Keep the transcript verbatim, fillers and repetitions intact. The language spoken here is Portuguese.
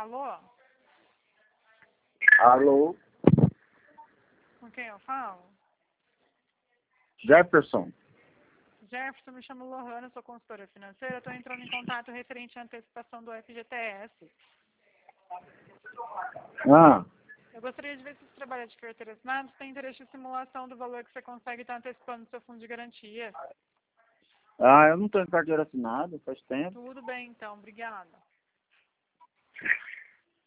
Alô? Alô? Com quem eu falo? Jefferson. Jefferson, me chamo Lohana, sou consultora financeira. Estou entrando em contato referente à antecipação do F G T S. Ah, Eu gostaria de ver se você trabalha de carteira assinada, se tem interesse em simulação do valor que você consegue estar antecipando no seu fundo de garantia. ah eu não estou em carteira assinada, faz tempo. Tudo bem, então. Obrigada.